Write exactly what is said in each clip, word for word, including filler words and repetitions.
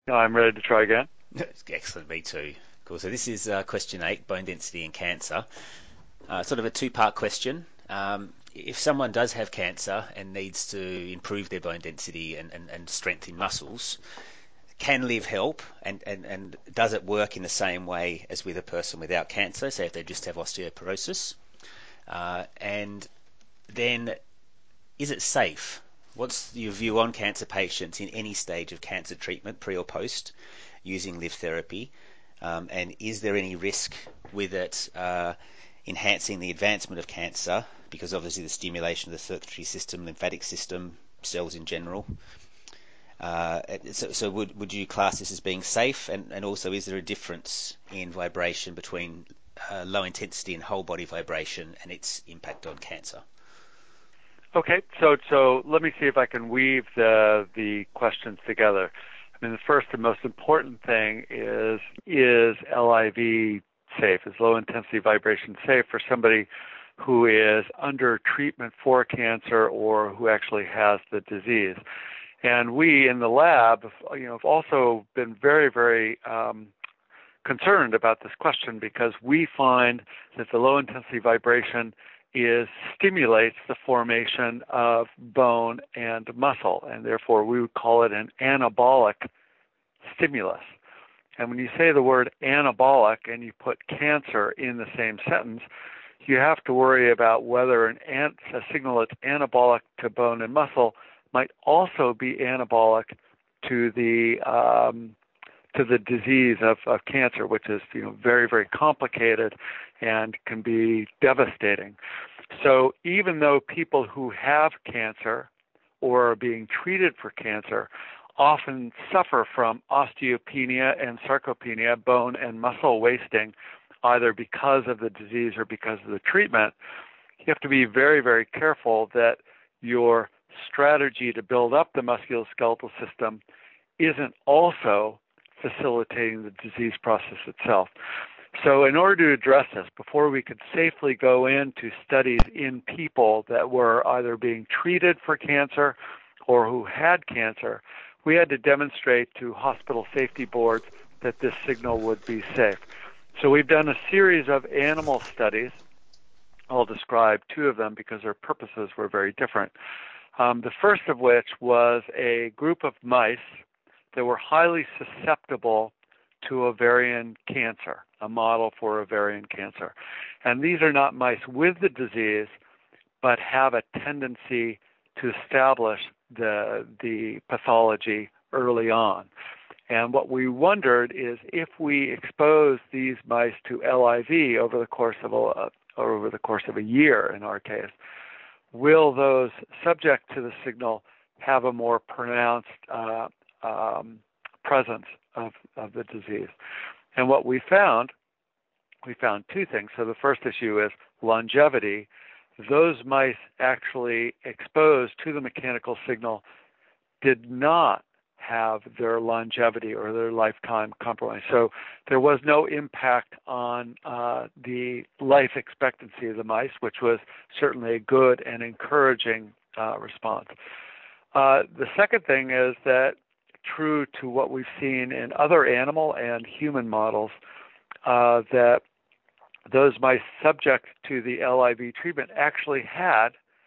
No, I'm ready to try again. Excellent, me too. Cool. So this is uh, question eight, bone density in cancer. Uh, sort of a two-part question. Um, if someone does have cancer and needs to improve their bone density and, and, and strengthen muscles, can Live help? And, and, and does it work in the same way as with a person without cancer, say if they just have osteoporosis? Uh, and then, is it safe? What's your view on cancer patients in any stage of cancer treatment, pre or post, using Live therapy? Um, and is there any risk with it uh, enhancing the advancement of cancer? Because obviously the stimulation of the circulatory system, lymphatic system, cells in general. Uh, so, so would would you class this as being safe? And, and also, is there a difference in vibration between uh, low intensity and whole body vibration and its impact on cancer? Okay, so so let me see if I can weave the the questions together. I mean, the first and most important thing is is L I V safe? Is low intensity vibration safe for somebody who is under treatment for cancer or who actually has the disease? And we in the lab, you know, have also been very, very um, concerned about this question because we find that the low intensity vibration is stimulates the formation of bone and muscle, and therefore we would call it an anabolic stimulus. And when you say the word anabolic and you put cancer in the same sentence, you have to worry about whether an ant, a signal that's anabolic to bone and muscle might also be anabolic to the um, to the disease of, of cancer, which is you know very very complicated and can be devastating. So even though people who have cancer or are being treated for cancer often suffer from osteopenia and sarcopenia, bone and muscle wasting, either because of the disease or because of the treatment, you have to be very, very careful that your strategy to build up the musculoskeletal system isn't also facilitating the disease process itself. So in order to address this, before we could safely go into studies in people that were either being treated for cancer or who had cancer, we had to demonstrate to hospital safety boards that this signal would be safe. So we've done a series of animal studies. I'll describe two of them because their purposes were very different. Um, the first of which was a group of mice that were highly susceptible to ovarian cancer, a model for ovarian cancer. And these are not mice with the disease, but have a tendency to establish the, the pathology early on. And what we wondered is if we expose these mice to L I V over the course of a, or over the course of a year in our case, will those subject to the signal have a more pronounced uh, um, presence of, of the disease? And what we found, we found two things. So the first issue is longevity. Those mice actually exposed to the mechanical signal did not have their longevity or their lifetime compromised. So there was no impact on uh, the life expectancy of the mice, which was certainly a good and encouraging uh, response. Uh, the second thing is that, true to what we've seen in other animal and human models, uh, that those mice subject to the L I V treatment actually had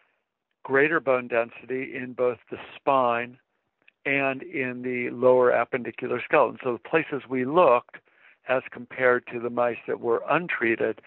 greater bone density in both the spine and in the lower appendicular skeleton. So the places we looked, as compared to the mice that were untreated,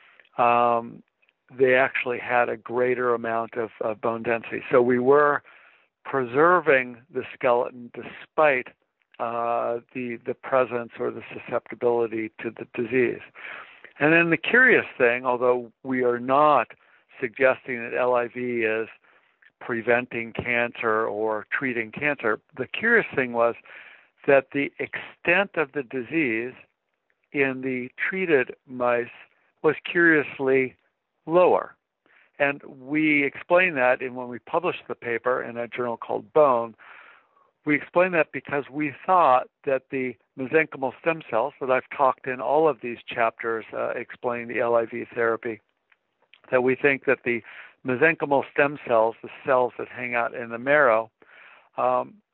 um, they actually had a greater amount of, of bone density. So we were preserving the skeleton despite uh, the the presence or the susceptibility to the disease. And then the curious thing, although we are not suggesting that L I V is preventing cancer or treating cancer, the curious thing was that the extent of the disease in the treated mice was curiously lower. And we explain that in when we published the paper in a journal called Bone. We explain that because we thought that the mesenchymal stem cells that I've talked in all of these chapters uh, explaining the L I V therapy, that we think that the mesenchymal stem cells, the cells that hang out in the marrow, um,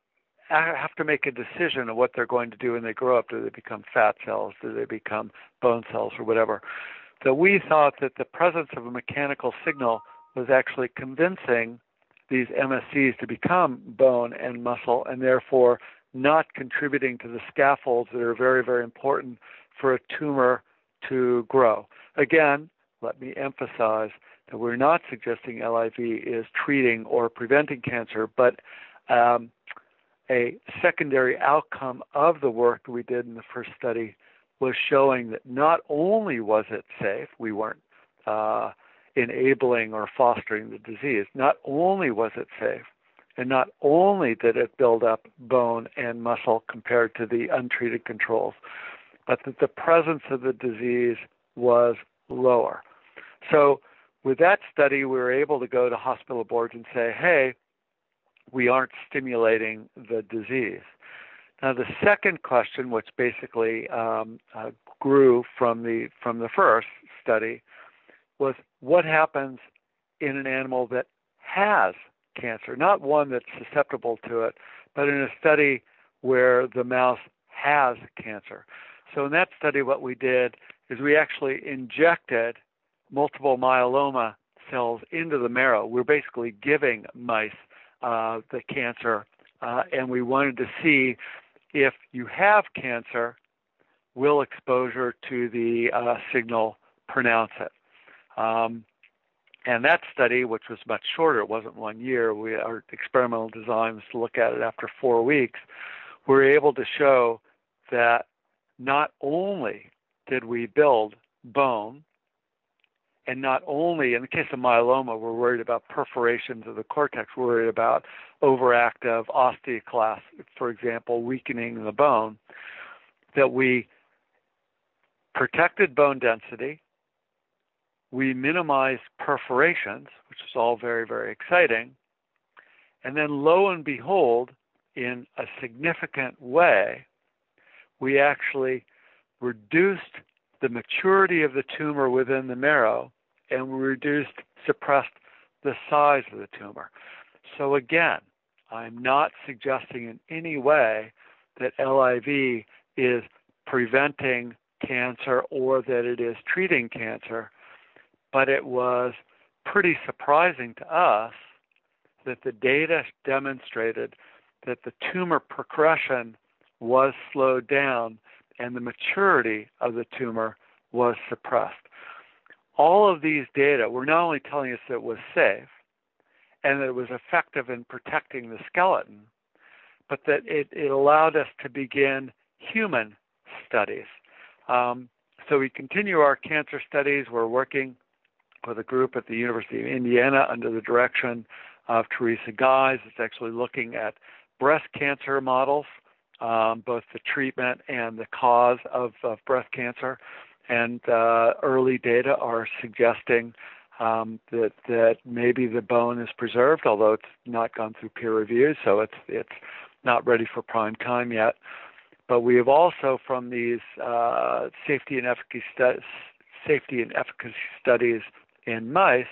have to make a decision of what they're going to do when they grow up. Do they become fat cells? Do they become bone cells or whatever? So we thought that the presence of a mechanical signal was actually convincing these M S Cs to become bone and muscle, and therefore not contributing to the scaffolds that are very, very important for a tumor to grow. Again, let me emphasize that we're not suggesting L I V is treating or preventing cancer, but um, a secondary outcome of the work we did in the first study was showing that not only was it safe, we weren't uh, enabling or fostering the disease, not only was it safe, and not only did it build up bone and muscle compared to the untreated controls, but that the presence of the disease was lower. So with that study, we were able to go to hospital boards and say, hey, we aren't stimulating the disease. Now, the second question, which basically um, uh, grew from the from the first study, was what happens in an animal that has cancer, not one that's susceptible to it, but in a study where the mouse has cancer. So in that study, what we did is we actually injected multiple myeloma cells into the marrow. We're basically giving mice uh, the cancer, uh, and we wanted to see if you have cancer, will exposure to the uh, signal pronounce it? Um, and that study, which was much shorter, it wasn't one year, we, our experimental design was to look at it after four weeks, we were able to show that not only did we build bone, and not only, in the case of myeloma, we're worried about perforations of the cortex, we're worried about overactive osteoclast, for example, weakening the bone, that we protected bone density, we minimized perforations, which is all very, very exciting, and then lo and behold, in a significant way, we actually reduced the maturity of the tumor within the marrow, and we reduced, suppressed the size of the tumor. So again, I'm not suggesting in any way that L I V is preventing cancer or that it is treating cancer, but it was pretty surprising to us that the data demonstrated that the tumor progression was slowed down and the maturity of the tumor was suppressed. All of these data were not only telling us that it was safe and that it was effective in protecting the skeleton, but that it, it allowed us to begin human studies. Um, so we continue our cancer studies. We're working with a group at the University of Indiana under the direction of Teresa Guise. It's actually looking at breast cancer models, um, both the treatment and the cause of, of breast cancer. And uh, early data are suggesting um, that that maybe the bone is preserved, although it's not gone through peer review, so it's it's not ready for prime time yet. But we have also, from these uh, safety and efficacy stu- safety and efficacy studies in mice,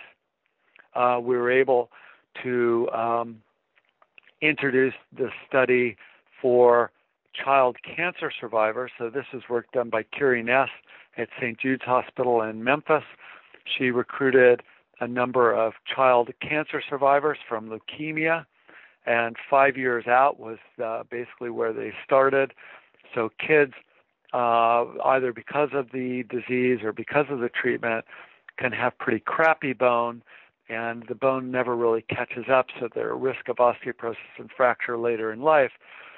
uh, we were able to um, introduce the study for child cancer survivors. So this is work done by Kiri Ness at Saint Jude's Hospital in Memphis. She recruited a number of child cancer survivors from leukemia, and five years out was uh, basically where they started. So kids, uh, either because of the disease or because of the treatment, can have pretty crappy bone, and the bone never really catches up, so they're at risk of osteoporosis and fracture later in life.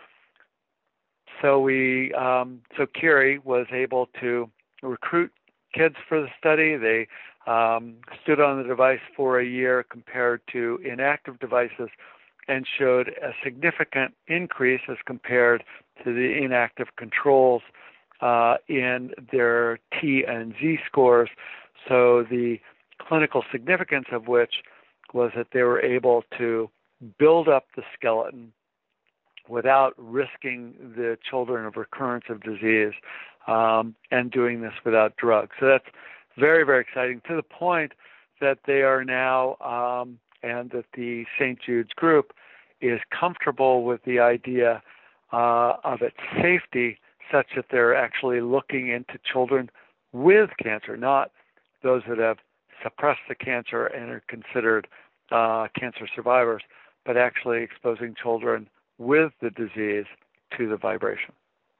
So we, um, so Kiri was able to recruit kids for the study. They um, stood on the device for a year compared to inactive devices, and showed a significant increase as compared to the inactive controls uh, in their T and Z scores. So the clinical significance of which was that they were able to build up the skeleton without risking the children of recurrence of disease, um, and doing this without drugs. So that's very, very exciting, to the point that they are now, um, and that the Saint Jude's group is comfortable with the idea uh, of its safety, such that they're actually looking into children with cancer, not those that have suppressed the cancer and are considered uh, cancer survivors, but actually exposing children with the disease to the vibration.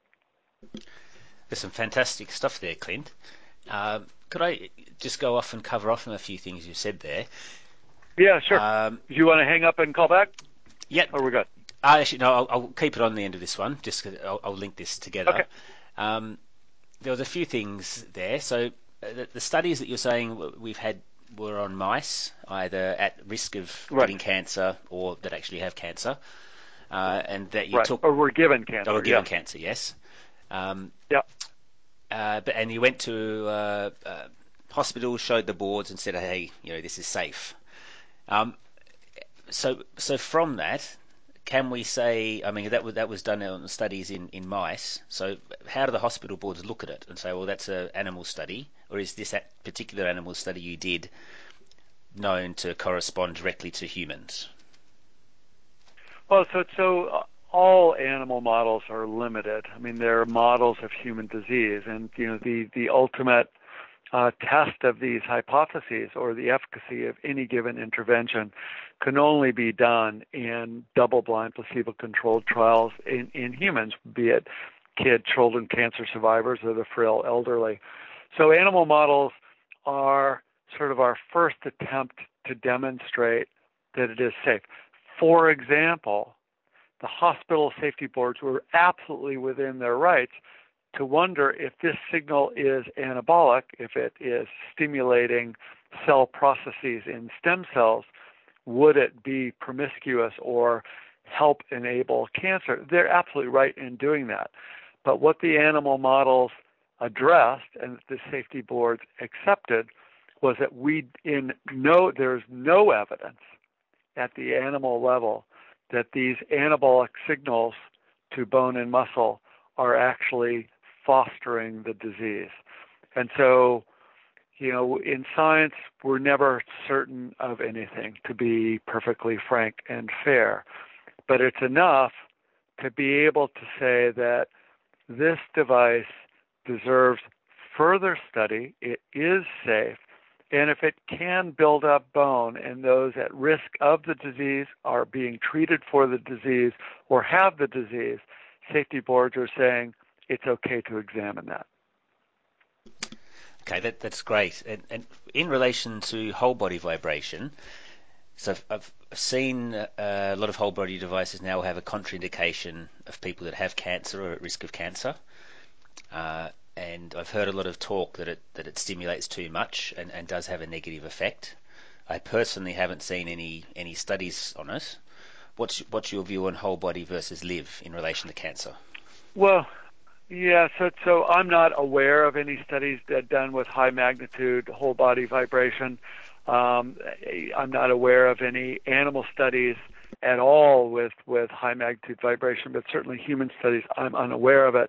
There's some fantastic stuff there, Clint. Uh, could I just go off and cover off on a few things you said there? Yeah, sure. Um, Do you want to hang up and call back? Yeah. Or we're good? Uh, actually, no, I'll, I'll keep it on the end of this one, just 'cause I'll, I'll link this together. Okay. Um, there was a few things there. So uh, the, the studies that you're saying we've had were on mice, either at risk of Right. getting cancer or that actually have cancer, uh, and that you right. took... Or were given cancer. Or were given yeah. cancer, yes. Um, yeah. Uh, but, and you went to uh, uh, hospital, showed the boards and said, hey, you know, this is safe. Um, so so from that, can we say, I mean, that was, that was done on studies in, in mice. So how do the hospital boards look at it and say, well, that's an animal study? Or is this that particular animal study you did known to correspond directly to humans? Well, so so all animal models are limited. I mean, they're models of human disease, and you know the the ultimate uh, test of these hypotheses or the efficacy of any given intervention can only be done in double-blind, placebo-controlled trials in in humans, be it kid, children, cancer survivors, or the frail elderly. So animal models are sort of our first attempt to demonstrate that it is safe. For example, the hospital safety boards were absolutely within their rights to wonder if this signal is anabolic, if it is stimulating cell processes in stem cells, would it be promiscuous or help enable cancer? They're absolutely right in doing that. But what the animal models addressed and the safety boards accepted was that we in no there's no evidence at the animal level that these anabolic signals to bone and muscle are actually fostering the disease. And so, you know, in science, we're never certain of anything, to be perfectly frank and fair. But it's enough to be able to say that this device deserves further study, it is safe, and if it can build up bone and those at risk of the disease are being treated for the disease or have the disease, safety boards are saying it's okay to examine that. Okay, that, that's great. And, and in relation to whole body vibration, so I've, I've seen uh, a lot of whole body devices now have a contraindication of people that have cancer or at risk of cancer. Uh, and I've heard a lot of talk that it that it stimulates too much and, and does have a negative effect. I personally haven't seen any any studies on it. What's what's your view on whole body versus live in relation to cancer? Well, yeah, so so I'm not aware of any studies that done with high magnitude whole body vibration. Um, I'm not aware of any animal studies at all with, with high magnitude vibration, but certainly human studies, I'm unaware of it.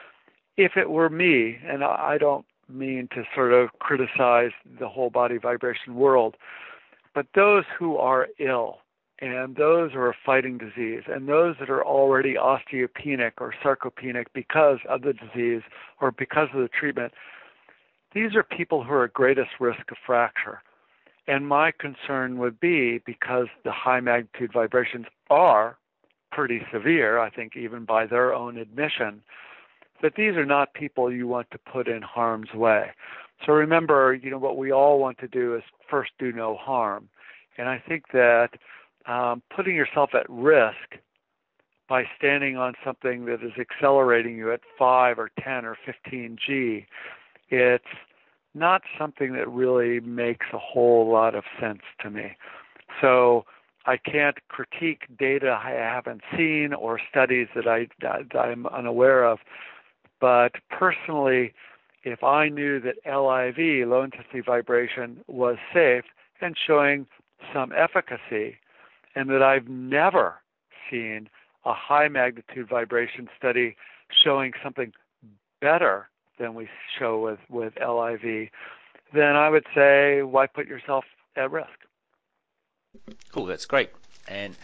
If it were me, and I don't mean to sort of criticize the whole body vibration world, but those who are ill and those who are fighting disease and those that are already osteopenic or sarcopenic because of the disease or because of the treatment, these are people who are at greatest risk of fracture. And my concern would be, because the high magnitude vibrations are pretty severe, I think even by their own admission, that these are not people you want to put in harm's way. So remember, you know, what we all want to do is first do no harm. And I think that um, putting yourself at risk by standing on something that is accelerating you at five or ten or fifteen G, it's not something that really makes a whole lot of sense to me. So I can't critique data I haven't seen or studies that, I, that I'm unaware of. But personally, if I knew that L I V, low intensity vibration, was safe and showing some efficacy, and that I've never seen a high magnitude vibration study showing something better than we show with, with L I V, then I would say, why put yourself at risk? Cool, that's great. And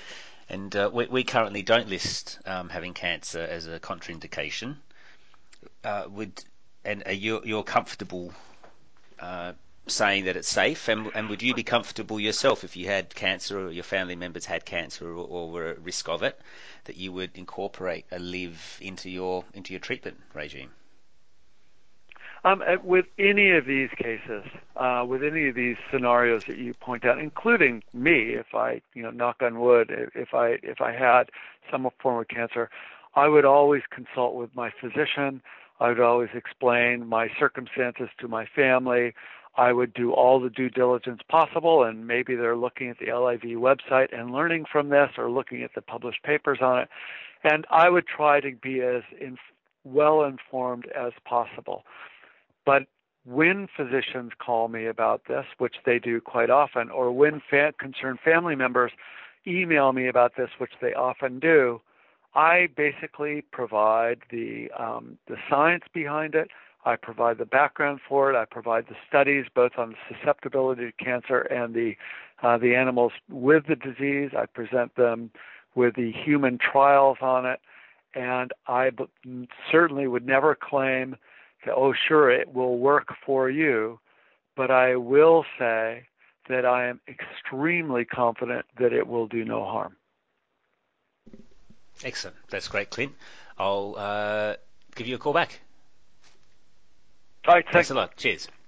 And uh, we, we currently don't list um, having cancer as a contraindication. Uh, would and are you, you're comfortable uh, saying that it's safe? And, and would you be comfortable yourself if you had cancer or your family members had cancer or, or were at risk of it, that you would incorporate a live into your into your treatment regime? Um, uh, with any of these cases, uh, with any of these scenarios that you point out, including me, if I, you know, knock on wood, if I if I had some form of cancer, I would always consult with my physician. I would always explain my circumstances to my family. I would do all the due diligence possible, and maybe they're looking at the L I V website and learning from this, or looking at the published papers on it. And I would try to be as in, well informed as possible. But when physicians call me about this, which they do quite often, or when fa- concerned family members email me about this, which they often do, I basically provide the um, the science behind it. I provide the background for it. I provide the studies both on the susceptibility to cancer and the uh, the animals with the disease. I present them with the human trials on it, and I b- certainly would never claim that, oh, sure, it will work for you, but I will say that I am extremely confident that it will do no harm. Excellent. That's great, Clint. I'll uh, give you a call back. All right, Thanks thanks. a lot. Cheers.